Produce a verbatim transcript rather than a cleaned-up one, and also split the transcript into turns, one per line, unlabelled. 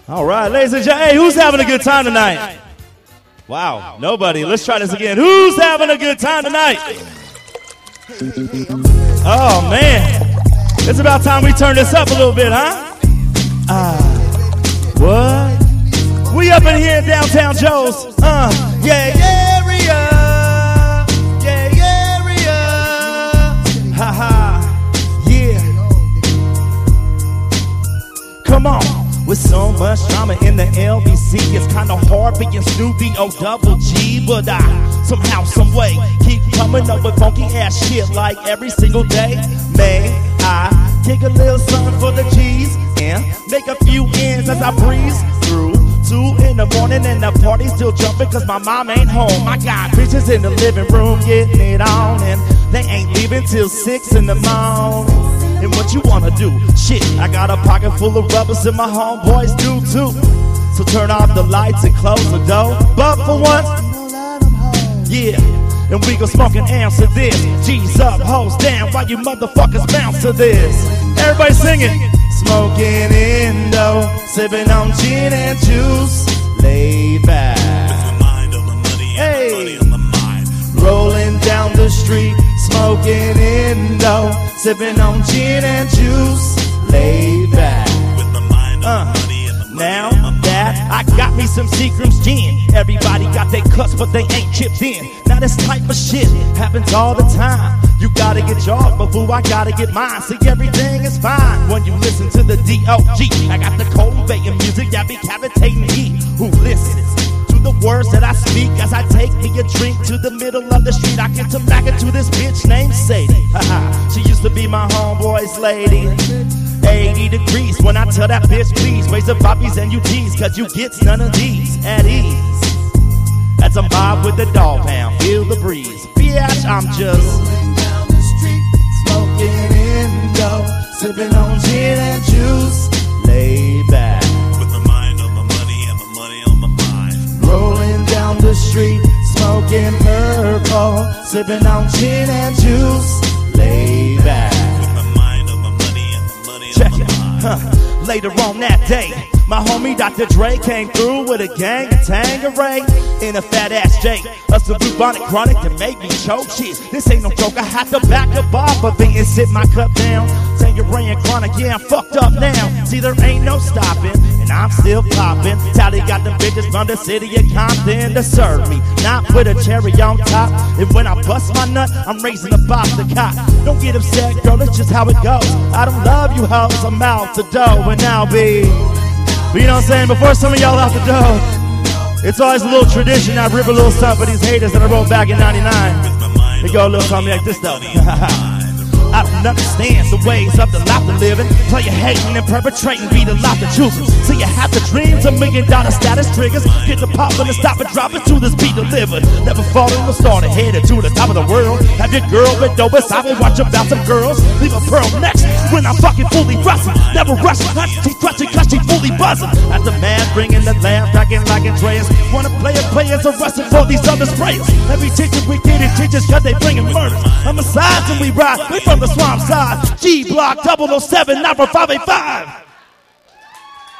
All right, ladies and gentlemen, hey, who's having a good time tonight? Wow, nobody. Let's try this again. Who's having a good time tonight? Oh, man. It's about time we turn this up a little bit, huh? Ah, uh, what? We up in here in downtown Joe's. Uh, yeah, area. Yeah, area. Ha ha. Yeah. Come on. With so much drama in the L B C, it's kinda hard being Snoopy O double G. But I somehow, someway, keep coming up with funky ass shit like every single day. May I take a little something for the G's and make a few ends as I breeze through. Two in the morning and the party's still jumping cause my mom ain't home. I got bitches in the living room getting it on, and they ain't leaving till six in the morning. And what you wanna do? Shit, I got a pocket full of rubbers and my homeboys do too. So turn off the lights and close the door. But for once, yeah, and we gon' smoke and answer this. G's up, hoes down, while you motherfuckers bounce to this. Everybody singing. Smoking Indo, sipping on gin and juice, lay back. With my mind on the money and hey. the money on the mind. Rolling down the street, smoking Indo, sipping on gin and juice, lay back. With my mind on uh, the money and the money now on the that I got me some Seagram's gin. Everybody got their cuts, but they ain't chipped in. Now this type of shit happens all the time. You gotta get yours, but boo, I gotta get mine. See, everything is fine when you listen to the D O G. I got the cultivating music that be cavitating me. Who listens to the words that I speak as I take me a drink to the middle of the street? I get to back into this bitch named Sadie. Haha, she used to be my homeboy's lady. eighty degrees when I tell that bitch, please raise the poppies and you tease, cause you get none of these at ease. As I'm Bob with the dog pound, feel the breeze. Bitch, I'm just smoking Indo, sipping on gin and juice, lay back. With my mind on the money and the money on my mind. Rolling down the street, smoking purple, sipping on gin and juice, lay back. With my mind on the money and the money Check on my mind. Huh. Later on that day, my homie Doctor Dre came through with a gang of Tangeray in a fat ass J. A some bubonic chronic to make me choke shit. This ain't no joke, I had to back up off of it and sit my cup down. Tangeray and chronic, yeah, I'm fucked up now. See, there ain't no stopping, and I'm still popping. Tally got them bitches from the city of Compton to serve me, not with a cherry on top. And when I bust my nut, I'm raising a box to cop. Don't get upset, girl, it's just how it goes. I don't love you hoes, I'm out the dough, and I'll be. But you know what I'm saying? Before some of y'all out the door, it's always a little tradition. I rip a little stuff for these haters that I wrote back in ninety-nine. They go a little something like this though. I don't understand the ways of the life of living. Play hating and perpetrating, be the life of choosing. So you have the dreams of million dollar status triggers. Get the poppin' and stop and drop it to this beat delivered. Never falling or started headed to the top of the world. Have your girl with dope beside me, watch about some girls. Leave a pearl next when I'm fucking fully rustin'. Never rushing, not too clutching, cause she fully buzzing. At the man bringing the lamp, cracking like Andreas. Wanna play a players are rustin' for these other sprayers. Every teacher we get it teachers cause they bringin' murders. Homicides and we ride, we from the swamp side. G block double oh seven, not for five eight five.